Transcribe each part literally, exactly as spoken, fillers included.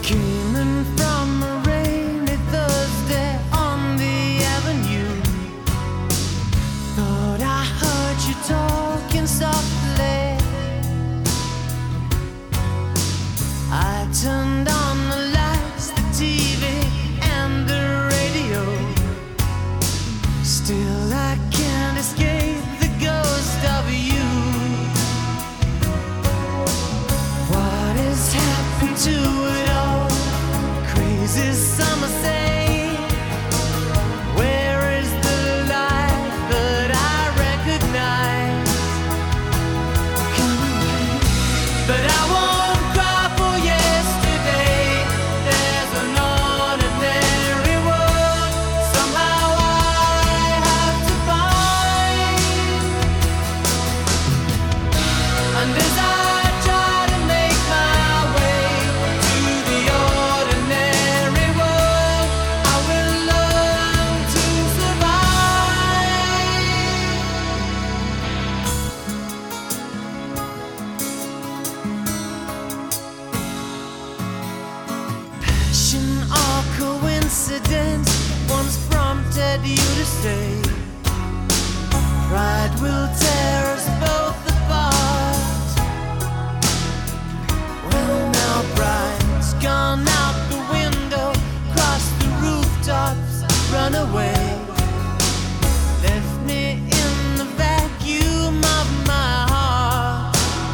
Came in from a rainy Thursday on the avenue. Thought I heard you talking softly. I turned on the lights, the T V and the radio. Still I can't escape the ghost of you. What has happened to it all? Crazy summer say, where is the light that I recognize? But I won't cry for yesterday. There's an ordinary world somehow I have to find. And as I try to make my way to the ordinary world, I will learn to survive. Passion or coincidence once prompted you to say, pride will tear us both apart. Well, now pride's gone out the window, crossed the rooftops, run away, left me in the vacuum of my heart.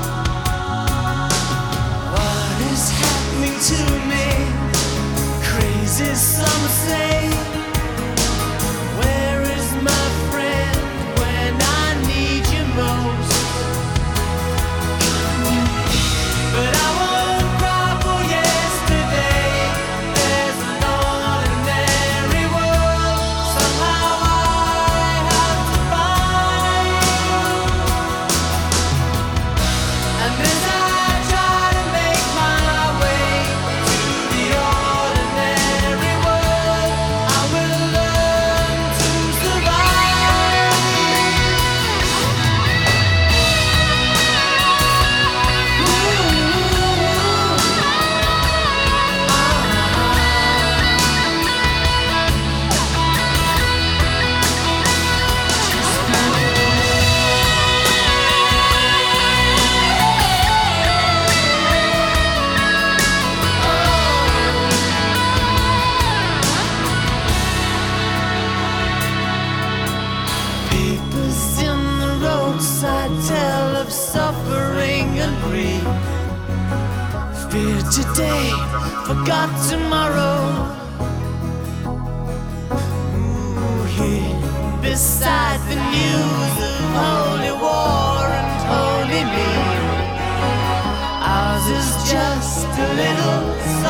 What is happening to me? Crazy some say. Where is my friend when I need you most? But I won't cry for yesterday. There's an ordinary world somehow I have to find. And as I try to make my way to the ordinary world, I will learn to survive. Papers in the roadside tell of suffering and grief. Fear today, forgot tomorrow. Ooh, here beside the news of holy war and holy me, ours is just a little